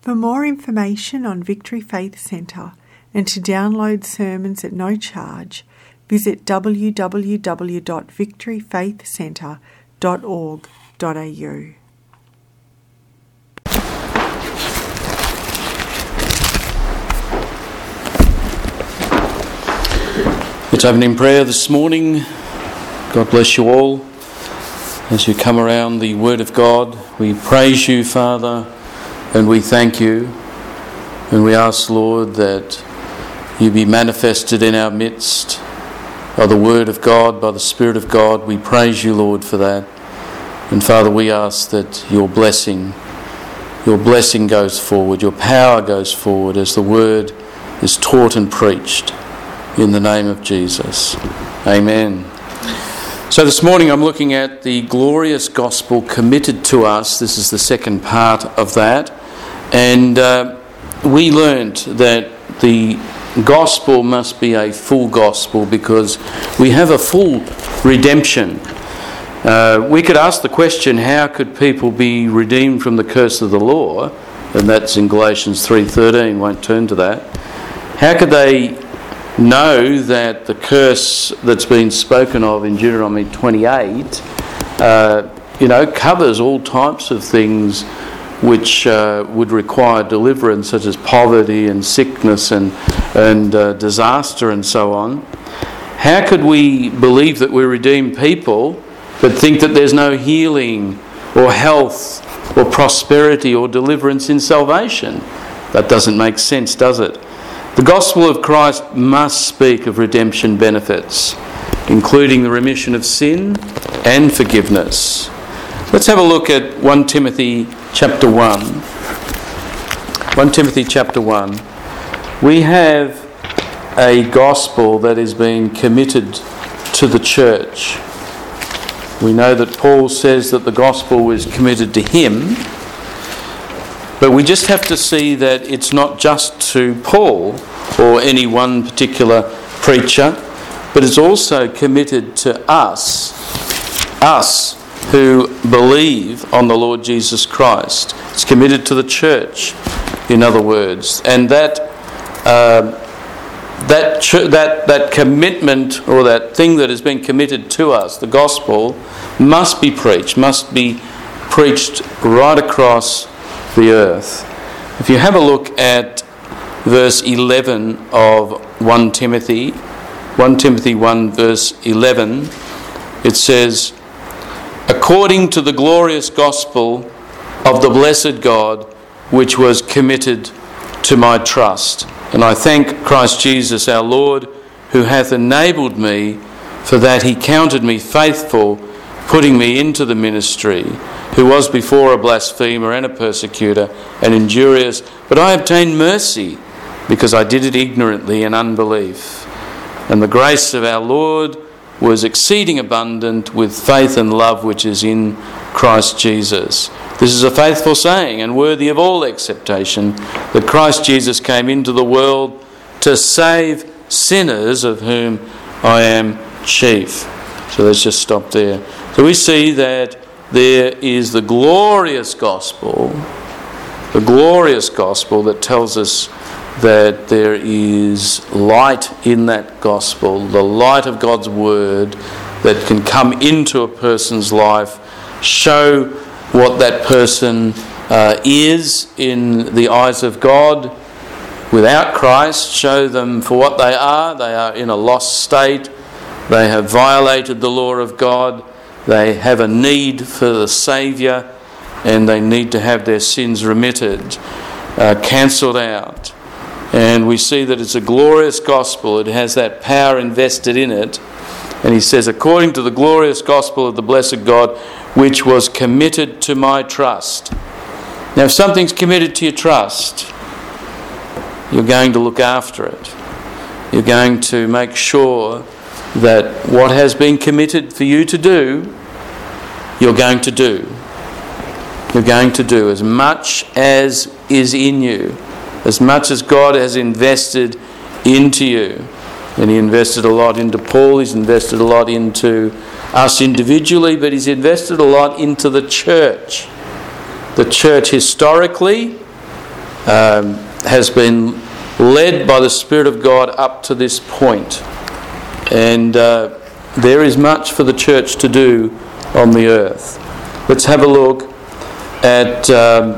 For more information on Victory Faith Centre and to download sermons at no charge, visit www.victoryfaithcentre.org.au. Let's open in prayer this morning. God bless you all. As you come around the Word of God, we praise you, Father, and we thank you. And we ask, Lord, that you be manifested in our midst by the Word of God, by the Spirit of God. We praise you, Lord, for that. And Father, we ask that your blessing goes forward, your power goes forward as the Word is taught and preached. In the name of Jesus. Amen. So this morning I'm looking at the glorious gospel committed to us. This is the second part of that. And we learnt that the gospel must be a full gospel because we have a full redemption. We could ask the question, how could people be redeemed from the curse of the law? And that's in Galatians 3:13, won't turn to that. How could they know that the curse that's been spoken of in Deuteronomy 28, covers all types of things which would require deliverance, such as poverty and sickness and disaster and so on? How could we believe that we're redeemed people but think that there's no healing or health or prosperity or deliverance in salvation? That doesn't make sense, does it? The gospel of Christ must speak of redemption benefits, including the remission of sin and forgiveness. Let's have a look at 1 Timothy chapter 1. 1 Timothy chapter 1. We have a gospel that is being committed to the church. We know that Paul says that the gospel was committed to him, but we just have to see that it's not just to Paul or any one particular preacher, but it's also committed to us who believe on the Lord Jesus Christ. It's committed to the church, in other words. And that commitment, or that thing that has been committed to us, the gospel, must be preached right across the earth. If you have a look at verse 11 of 1 Timothy 1 verse 11, it says, "According to the glorious gospel of the blessed God, which was committed to my trust. And I thank Christ Jesus our Lord, who hath enabled me, for that he counted me faithful, putting me into the ministry, who was before a blasphemer and a persecutor and injurious, but I obtained mercy, because I did it ignorantly in unbelief. And the grace of our Lord was exceeding abundant with faith and love which is in Christ Jesus. This is a faithful saying and worthy of all acceptation, that Christ Jesus came into the world to save sinners, of whom I am chief." So let's just stop there. So we see that there is the glorious gospel that tells us that there is light in that gospel, the light of God's word that can come into a person's life, show what that person is in the eyes of God without Christ, show them for what they are. They are in a lost state. They have violated the law of God. They have a need for the Saviour, and they need to have their sins remitted, cancelled out. And we see that it's a glorious gospel. It has that power invested in it. And he says, "According to the glorious gospel of the blessed God, which was committed to my trust." Now, if something's committed to your trust, you're going to look after it. You're going to make sure that what has been committed for you to do, you're going to do. You're going to do as much as is in you, as much as God has invested into you. And he invested a lot into Paul, he's invested a lot into us individually, but he's invested a lot into the church. The church historically, has been led by the Spirit of God up to this point. And there is much for the church to do on the earth. Let's have a look at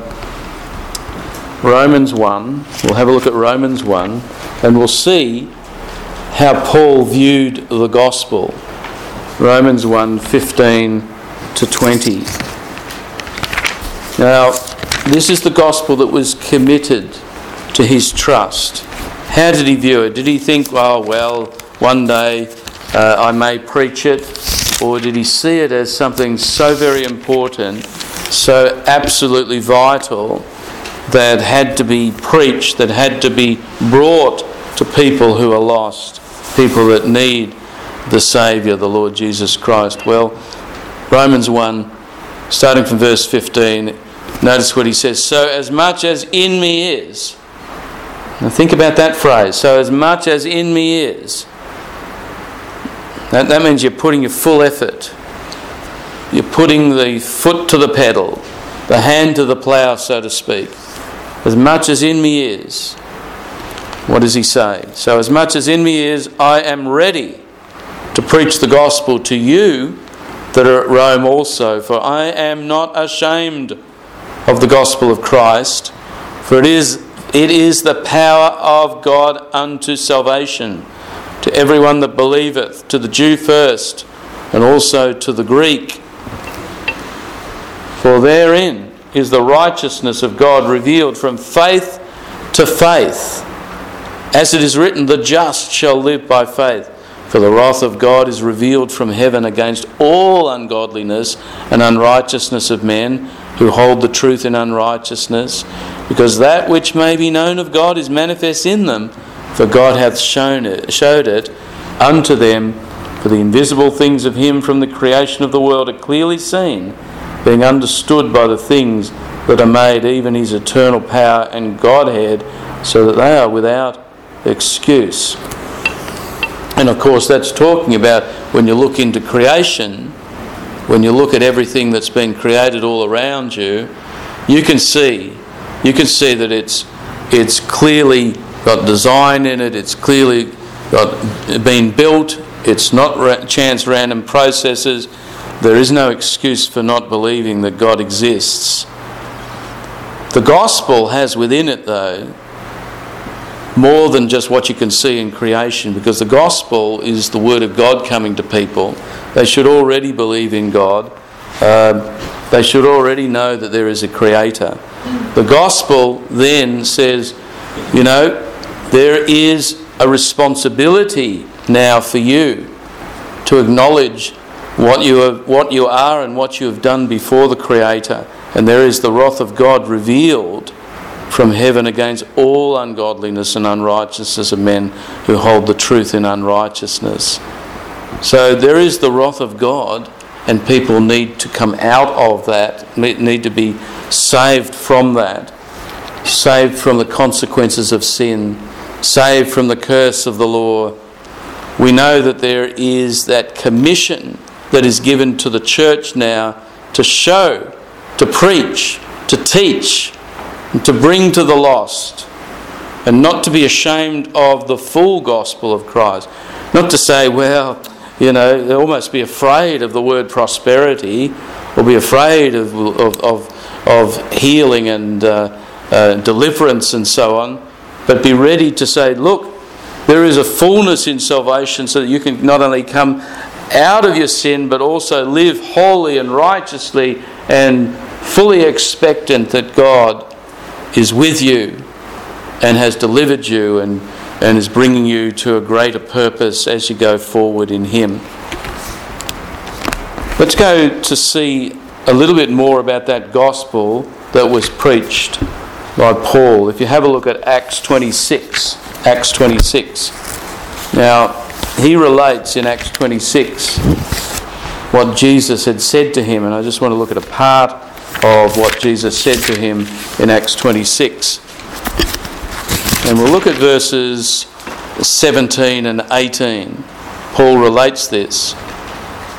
Romans 1. We'll have a look at Romans 1 and we'll see how Paul viewed the gospel. Romans 1, 15 to 20. Now, this is the gospel that was committed to his trust. How did he view it? Did he think, oh, well, one day I may preach it? Or did he see it as something so very important, so absolutely vital, that had to be preached, that had to be brought to people who are lost, people that need the Saviour, the Lord Jesus Christ? Well, Romans 1, starting from verse 15, notice what he says. So as much as in me is. Now think about that phrase. So as much as in me is. That means you're putting your full effort. You're putting the foot to the pedal, the hand to the plough, so to speak. As much as in me is. What does he say? So as much as in me is, I am ready to preach the gospel to you that are at Rome also. For I am not ashamed of the gospel of Christ, for it is the power of God unto salvation, to everyone that believeth, to the Jew first, and also to the Greek. For therein is the righteousness of God revealed from faith to faith. As it is written, the just shall live by faith. For the wrath of God is revealed from heaven against all ungodliness and unrighteousness of men who hold the truth in unrighteousness, because that which may be known of God is manifest in them, for God hath showed it unto them. For the invisible things of him from the creation of the world are clearly seen, being understood by the things that are made, even his eternal power and Godhead, so that they are without excuse. And of course that's talking about when you look into creation, when you look at everything that's been created all around you, you can see that it's clearly got design in it, it's clearly got been built, it's not chance random processes. There is no excuse for not believing that God exists. The gospel has within it, though, more than just what you can see in creation, because the gospel is the word of God coming to people. They should already believe in God. They should already know that there is a creator. The gospel then says, there is a responsibility now for you to acknowledge what you are and what you have done before the creator. And there is the wrath of God revealed from heaven against all ungodliness and unrighteousness of men who hold the truth in unrighteousness. So there is the wrath of God, and people need to come out of that, need to be saved from that, saved from the consequences of sin, saved from the curse of the law. We know that there is that commission that is given to the church now to show, to preach, to teach, and to bring to the lost, and not to be ashamed of the full gospel of Christ. Not to say, they almost be afraid of the word prosperity, or be afraid of healing and deliverance and so on, but be ready to say, look, there is a fullness in salvation so that you can not only come out of your sin, but also live holy and righteously and fully expectant that God is with you and has delivered you and is bringing you to a greater purpose as you go forward in him. Let's go to see a little bit more about that gospel that was preached by Paul. If you have a look at Acts 26. Now, he relates in Acts 26 what Jesus had said to him, and I just want to look at a part of what Jesus said to him in Acts 26. And we'll look at verses 17 and 18. Paul relates this.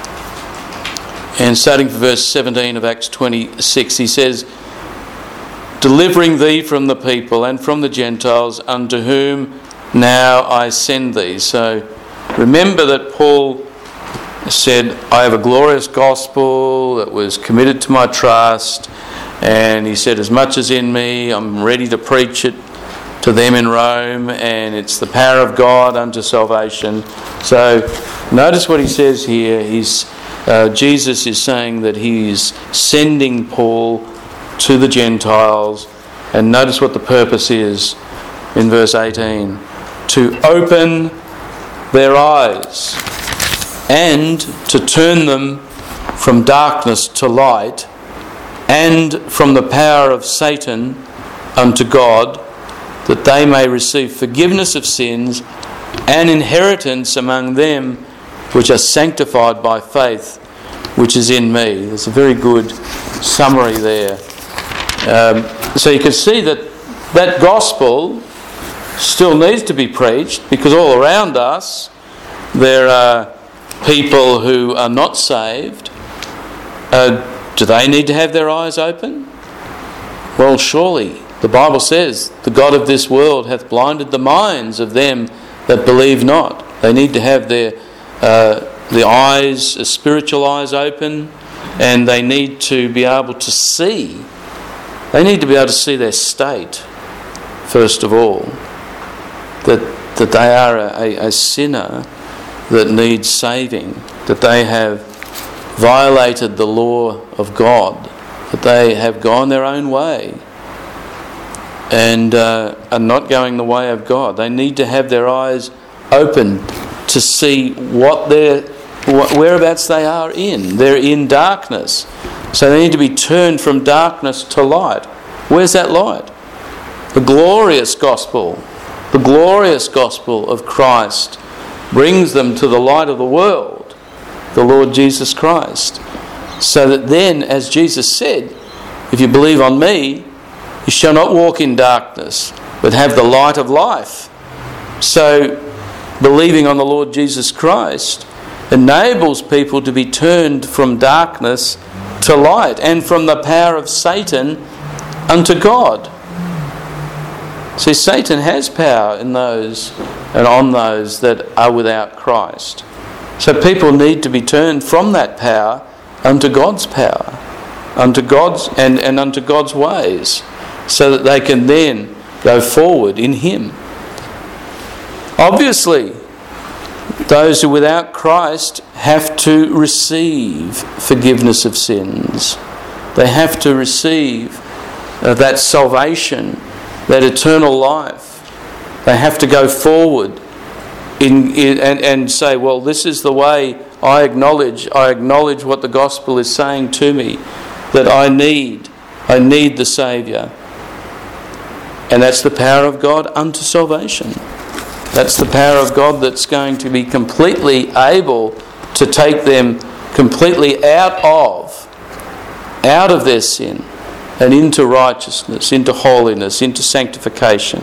And starting from verse 17 of Acts 26, he says, delivering thee from the people and from the Gentiles, unto whom now I send thee. So remember that Paul said, I have a glorious gospel that was committed to my trust, and he said, as much as in me, I'm ready to preach it to them in Rome, and it's the power of God unto salvation. So notice what he says here. Jesus is saying that he's sending Paul to the Gentiles, and notice what the purpose is in verse 18: to open their eyes and to turn them from darkness to light and from the power of Satan unto God, that they may receive forgiveness of sins and inheritance among them which are sanctified by faith, which is in me. There's a very good summary there. So you can see that gospel still needs to be preached, because all around us there are people who are not saved. Do they need to have their eyes open? Well, surely. The Bible says, the God of this world hath blinded the minds of them that believe not. They need to have their eyes, spiritual eyes open, and they need to be able to see. They need to be able to see their state, first of all, that they are a sinner that needs saving, that they have violated the law of God, that they have gone their own way and are not going the way of God. They need to have their eyes open to see whereabouts they are in. They're in darkness. So they need to be turned from darkness to light. Where's that light? The glorious gospel of Christ brings them to the light of the world, the Lord Jesus Christ. So that then, as Jesus said, if you believe on me, you shall not walk in darkness, but have the light of life. So, believing on the Lord Jesus Christ enables people to be turned from darkness to light, and from the power of Satan unto God. See, Satan has power in those and on those that are without Christ. So people need to be turned from that power unto God's power, unto God's and unto God's ways, so that they can then go forward in Him. Obviously, those who are without Christ have to receive forgiveness of sins. They have to receive that salvation, that eternal life. They have to go forward and say, well, this is the way I acknowledge what the gospel is saying to me, that I need the Saviour. And that's the power of God unto salvation. That's the power of God that's going to be completely able to take them completely out of their sin and into righteousness, into holiness, into sanctification.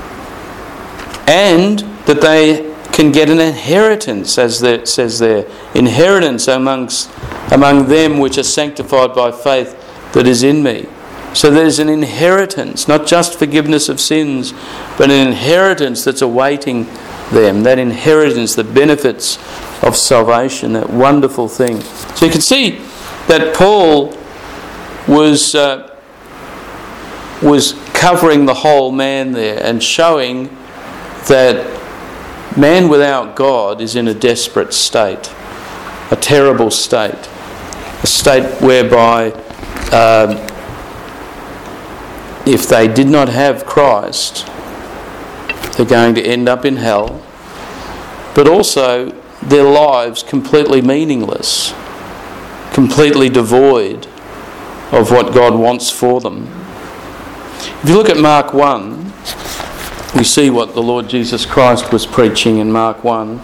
And that they can get an inheritance, as it says there, inheritance among them which are sanctified by faith that is in me. So there's an inheritance, not just forgiveness of sins, but an inheritance that's awaiting them. That inheritance, the benefits of salvation, that wonderful thing. So you can see that Paul was covering the whole man there and showing that man without God is in a desperate state, a terrible state, a state whereby if they did not have Christ, they're going to end up in hell, but also their lives completely meaningless, completely devoid of what God wants for them. If you look at Mark 1, we see what the Lord Jesus Christ was preaching in Mark 1.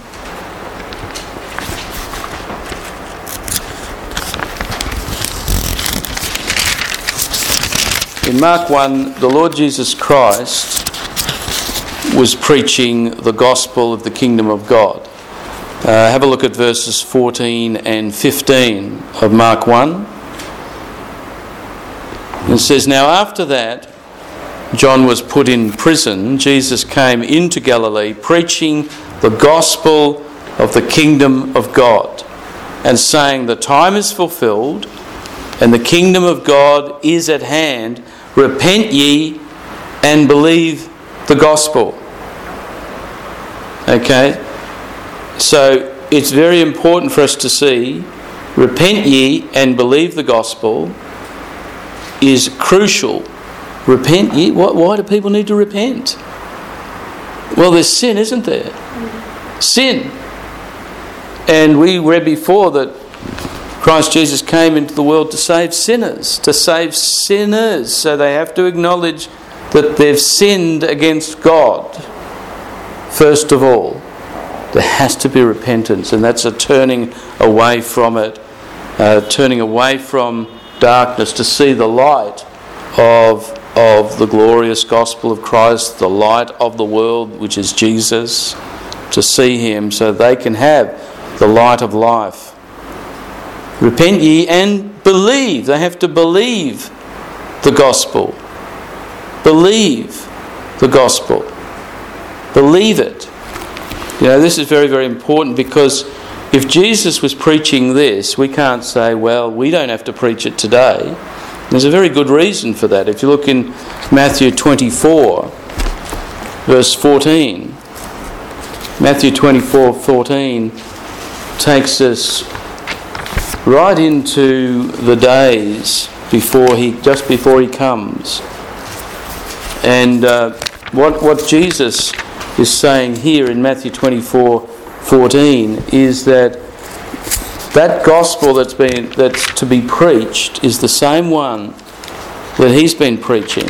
In Mark 1, the Lord Jesus Christ was preaching the gospel of the kingdom of God. Have a look at verses 14 and 15 of Mark 1. It says, "Now after that, John was put in prison, Jesus came into Galilee preaching the gospel of the kingdom of God and saying, the time is fulfilled and the kingdom of God is at hand. Repent ye and believe the gospel. Okay? So it's very important for us to see repent ye and believe the gospel is crucial. Repent ye? Why do people need to repent? Well, there's sin, isn't there? Sin. And we read before that Christ Jesus came into the world to save sinners. So they have to acknowledge that they've sinned against God. First of all, there has to be repentance, and that's a turning away from it, turning away from darkness to see the light of the glorious gospel of Christ, the light of the world, which is Jesus, to see him so they can have the light of life. Repent ye and believe. They have to believe the gospel. Believe the gospel. Believe it. You know, this is very, very important, because if Jesus was preaching this, we can't say, well, we don't have to preach it today. There's a very good reason for that. If you look in Matthew 24, verse 14, Matthew 24:14 takes us right into the days just before he comes. And what Jesus is saying here in Matthew 24:14 is that gospel that's to be preached is the same one that he's been preaching.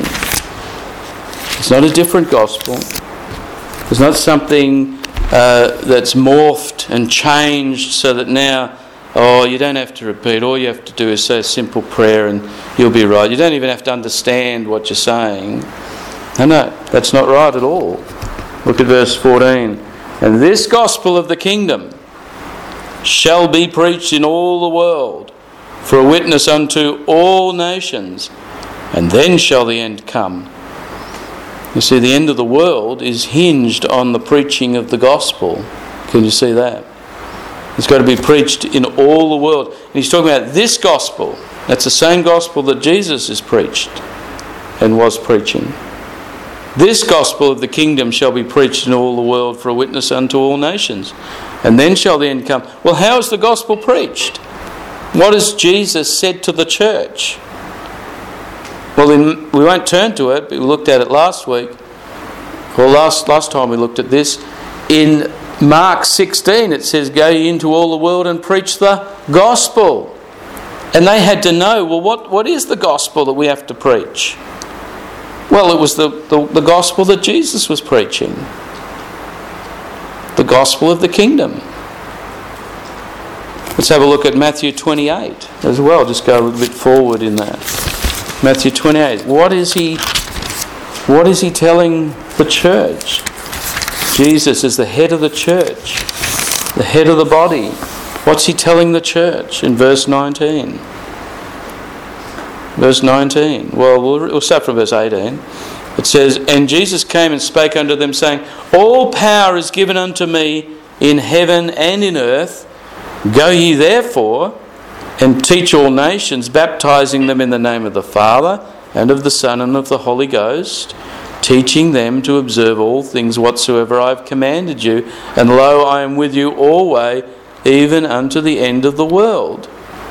It's not a different gospel. It's not something that's morphed and changed so that now, you don't have to repeat. All you have to do is say a simple prayer and you'll be right. You don't even have to understand what you're saying. No, that's not right at all. Look at verse 14. And this gospel of the kingdom shall be preached in all the world for a witness unto all nations, and then shall the end come. You see, the end of the world is hinged on the preaching of the gospel. Can you see that? It's got to be preached in all the world. And he's talking about this gospel. That's the same gospel that Jesus has preached and was preaching. This gospel of the kingdom shall be preached in all the world for a witness unto all nations, and then shall the end come. Well, how is the gospel preached? What has Jesus said to the church? Well, we won't turn to it, but we looked at it last week. Well, last time we looked at this. In Mark 16 it says, go ye into all the world and preach the gospel. And they had to know, well, what is the gospel that we have to preach? Well, it was the gospel that Jesus was preaching. The gospel of the kingdom. Let's have a look at Matthew 28 as well. Just go a little bit forward in that. Matthew 28. What is he telling the church? Jesus is the head of the church, the head of the body. What's he telling the church in verse 19? Verse 19. Well, we'll start from verse 18. It says, and Jesus came and spake unto them, saying, all power is given unto me in heaven and in earth. Go ye therefore and teach all nations, baptizing them in the name of the Father and of the Son and of the Holy Ghost, teaching them to observe all things whatsoever I have commanded you. And lo, I am with you always, even unto the end of the world.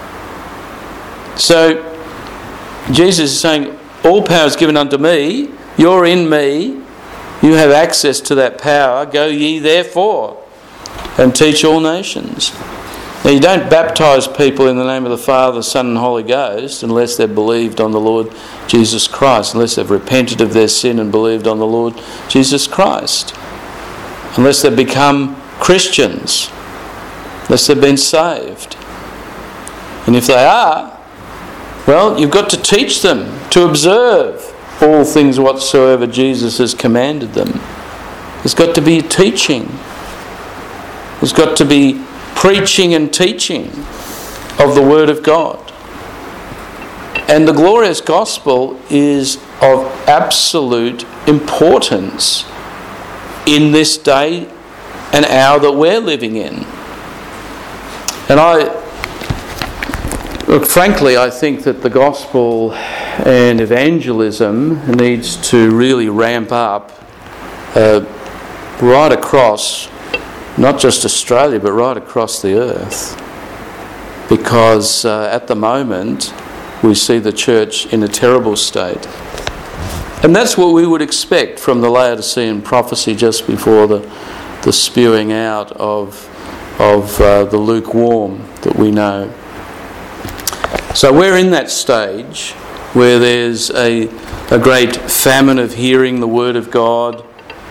So, Jesus is saying, all power is given unto me. You're in me. You have access to that power. Go ye therefore and teach all nations. Now, you don't baptise people in the name of the Father, Son and Holy Ghost unless they've believed on the Lord Jesus Christ, unless they've repented of their sin and believed on the Lord Jesus Christ, unless they've become Christians, unless they've been saved. And if they are, well, you've got to teach them to observe all things whatsoever Jesus has commanded them. There's got to be teaching. There's got to be preaching and teaching of the Word of God. And the glorious gospel is of absolute importance in this day and hour that we're living in. And frankly, I think that the gospel and evangelism needs to really ramp up right across, not just Australia, but right across the earth. Because at the moment, we see the church in a terrible state. And that's what we would expect from the Laodicean prophecy just before the spewing out of the lukewarm that we know. So we're in that stage where there's a great famine of hearing the word of God.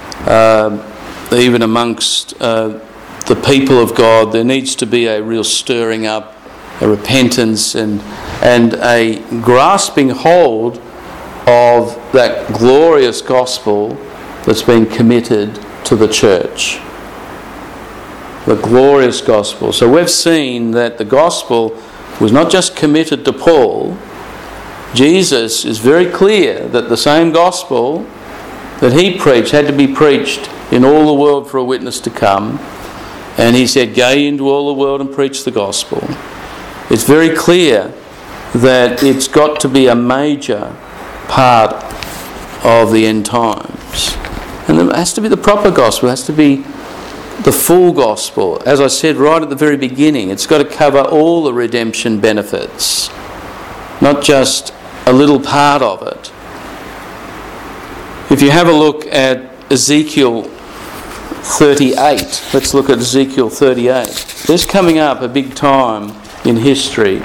Even amongst the people of God, there needs to be a real stirring up, a repentance and a grasping hold of that glorious gospel that's been committed to the church. The glorious gospel. So we've seen that the gospel was not just committed to Paul. Jesus is very clear that the same gospel that he preached had to be preached in all the world for a witness to come. And he said, go into all the world and preach the gospel. It's very clear that it's got to be a major part of the end times. And it has to be the proper gospel. It has to be the full gospel. As I said right at the very beginning, it's got to cover all the redemption benefits, not just a little part of it. If you have a look at Ezekiel 38, let's look at Ezekiel 38. There's coming up a big time in history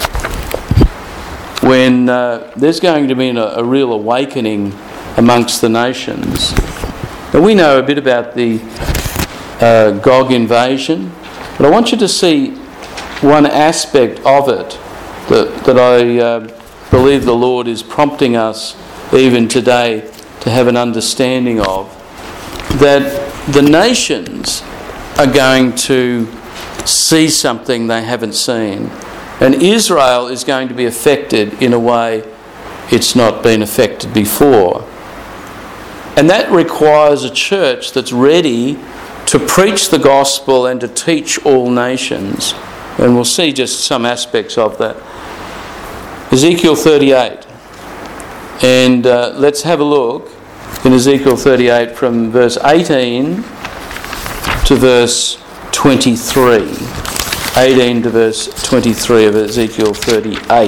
when there's going to be a real awakening amongst the nations. Now we know a bit about the Gog invasion, but I want you to see one aspect of it that I believe the Lord is prompting us even today to have an understanding of, that the nations are going to see something they haven't seen. And Israel is going to be affected in a way it's not been affected before. And that requires a church that's ready to preach the gospel and to teach all nations. And we'll see just some aspects of that. Ezekiel 38. And let's have a look in Ezekiel 38 from verse 18 to verse 23. 18 to verse 23 of Ezekiel 38.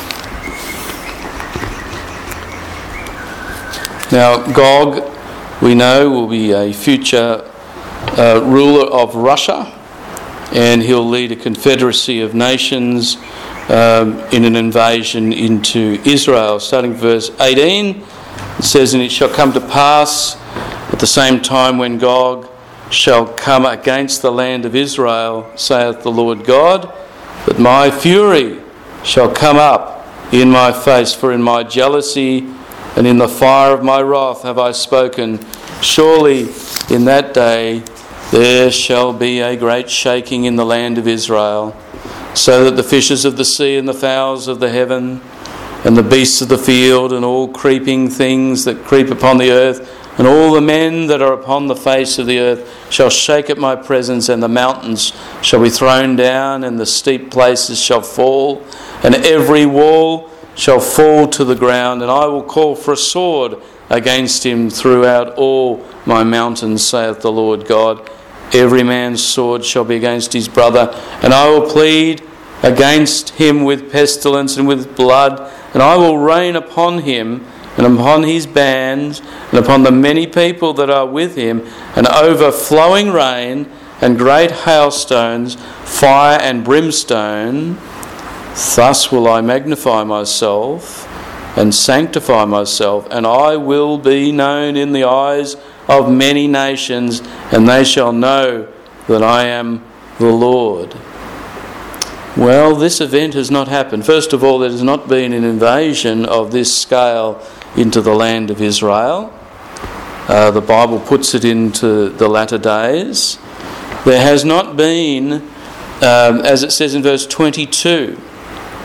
Now, Gog, we know, will be a future ruler of Russia, and he'll lead a confederacy of nations in an invasion into Israel. Starting verse 18, it says, "And it shall come to pass at the same time when Gog shall come against the land of Israel, saith the Lord God, that my fury shall come up in my face, for in my jealousy and in the fire of my wrath have I spoken. Surely in that day there shall be a great shaking in the land of Israel, so that the fishes of the sea and the fowls of the heaven and the beasts of the field and all creeping things that creep upon the earth and all the men that are upon the face of the earth shall shake at my presence, and the mountains shall be thrown down, and the steep places shall fall, and every wall shall fall to the ground, and I will call for a sword against him throughout all my mountains, saith the Lord God. Every man's sword shall be against his brother, and I will plead against him with pestilence and with blood, and I will rain upon him and upon his bands, and upon the many people that are with him, an overflowing rain, and great hailstones, fire and brimstone. Thus will I magnify myself, and sanctify myself, and I will be known in the eyes of many nations, and they shall know that I am the Lord." Well, this event has not happened. First of all, there has not been an invasion of this scale into the land of Israel. The Bible puts it into the latter days. There has not been, as it says in verse 22,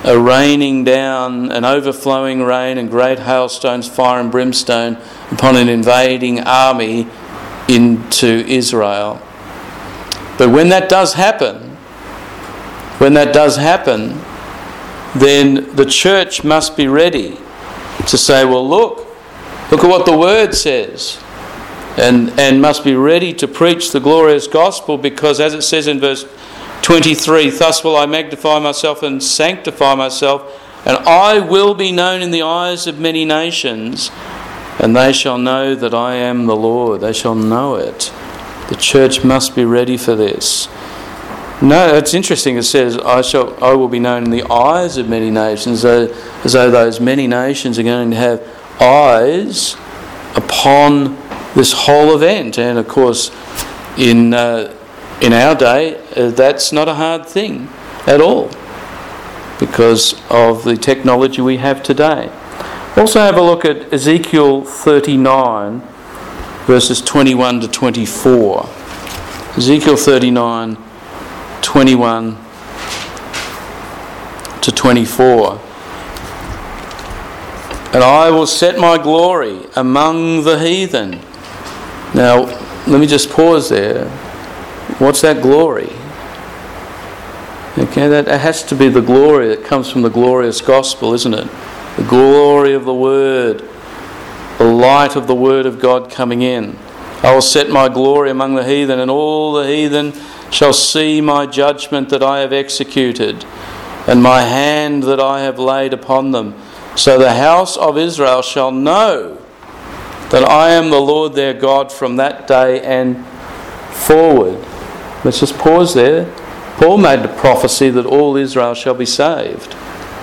a raining down, an overflowing rain and great hailstones, fire and brimstone upon an invading army into Israel. But when that does happen, then the church must be ready to say, well, look at what the Word says, and must be ready to preach the glorious gospel, because as it says in verse 23, thus will I magnify myself and sanctify myself, and I will be known in the eyes of many nations, and they shall know that I am the Lord. They shall know it. The church must be ready for this. No, it's interesting. It says, I will be known in the eyes of many nations, as though those many nations are going to have eyes upon this whole event. And of course, in our day, that's not a hard thing at all, because of the technology we have today. Also have a look at Ezekiel 39, verses 21 to 24. Ezekiel 39, 21 to 24. And I will set my glory among the heathen. Now, let me just pause there. What's that glory? Okay, that has to be the glory that comes from the glorious gospel, isn't it? The glory of the Word, the light of the Word of God coming in. I will set my glory among the heathen, and all the heathen shall see my judgment that I have executed, and my hand that I have laid upon them. So the house of Israel shall know that I am the Lord their God from that day and forward. Let's just pause there. Paul made the prophecy that all Israel shall be saved.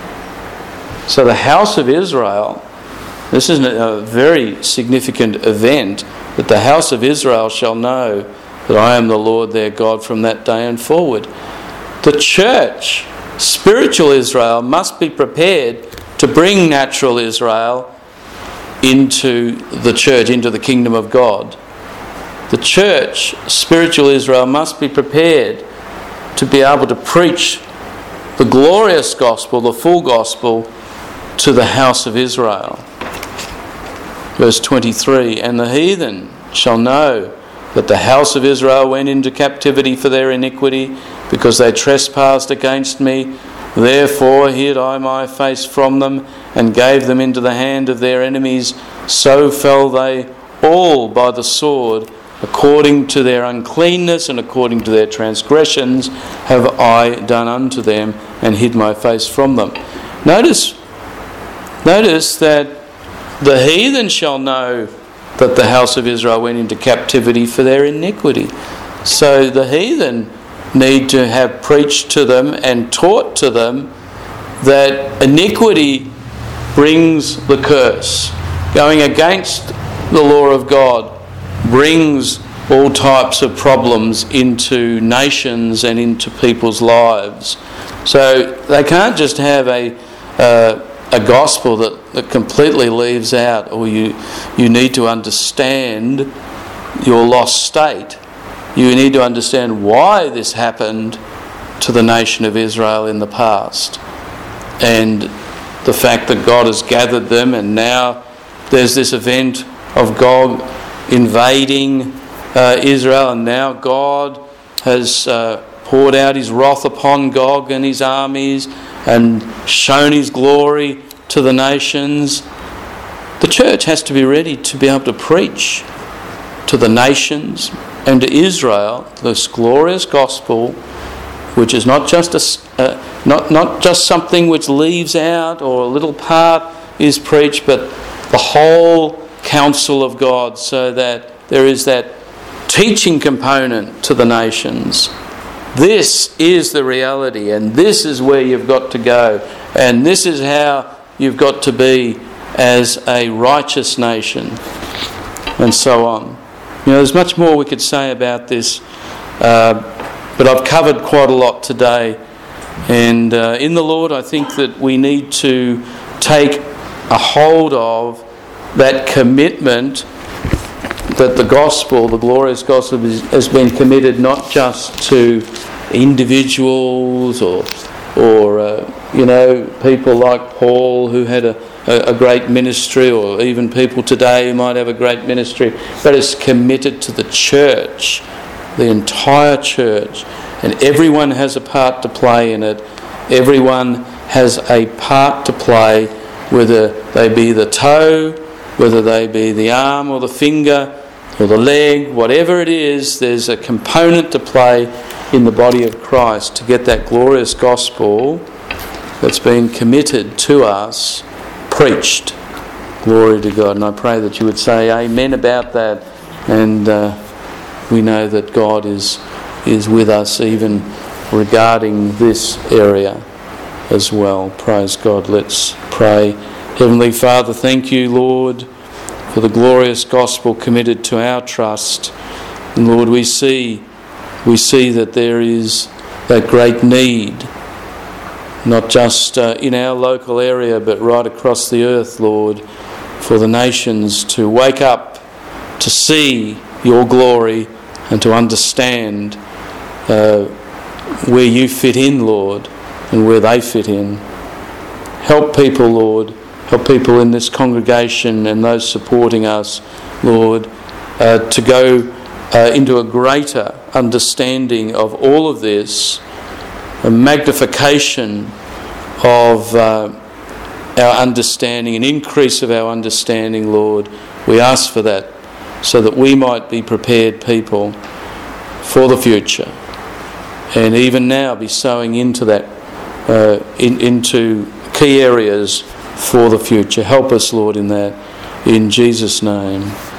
So the house of Israel, this is a very significant event, that the house of Israel shall know that I am the Lord their God from that day and forward. The church, spiritual Israel, must be prepared to bring natural Israel into the church, into the kingdom of God. The church, spiritual Israel, must be prepared to be able to preach the glorious gospel, the full gospel, to the house of Israel. Verse 23, and the heathen shall know that the house of Israel went into captivity for their iniquity, because they trespassed against me. Therefore hid I my face from them, and gave them into the hand of their enemies. So fell they all by the sword. According to their uncleanness and according to their transgressions have I done unto them, and hid my face from them. Notice that the heathen shall know that the house of Israel went into captivity for their iniquity. So the heathen need to have preached to them and taught to them that iniquity brings the curse. Going against the law of God brings all types of problems into nations and into people's lives. So they can't just have a gospel that completely leaves out, or you need to understand your lost state. You need to understand why this happened to the nation of Israel in the past, and the fact that God has gathered them, and now there's this event of God invading Israel, and now God has poured out his wrath upon Gog and his armies and shown his glory to the nations. The church has to be ready to be able to preach to the nations and to Israel this glorious gospel, which is not just not just something which leaves out or a little part is preached, but the whole counsel of God, so that there is that teaching component to the nations. This is the reality, and this is where you've got to go, and this is how you've got to be as a righteous nation, and so on. There's much more we could say about this, but I've covered quite a lot today. And in the Lord, I think that we need to take a hold of that commitment that the gospel, the glorious gospel, has been committed not just to individuals or people like Paul who had a great ministry, or even people today who might have a great ministry, but is committed to the church, the entire church, and everyone has a part to play in it. Everyone has a part to play, whether they be the toe, whether they be the arm or the finger or the leg, whatever it is, there's a component to play in the body of Christ to get that glorious gospel that's been committed to us preached. Glory to God. And I pray that you would say amen about that, and we know that God is with us even regarding this area as well. Praise God. Let's pray. Heavenly Father, thank you, Lord, for the glorious gospel committed to our trust. And Lord, we see that there is that great need, not just in our local area, but right across the earth, Lord, for the nations to wake up, to see your glory and to understand where you fit in, Lord, and where they fit in. Help people, Lord. Help people in this congregation and those supporting us, Lord, to go into a greater understanding of all of this, a magnification of our understanding, an increase of our understanding, Lord. We ask for that so that we might be prepared people for the future, and even now be sowing into that, into key areas for the future. Help us, Lord, in that. In Jesus' name.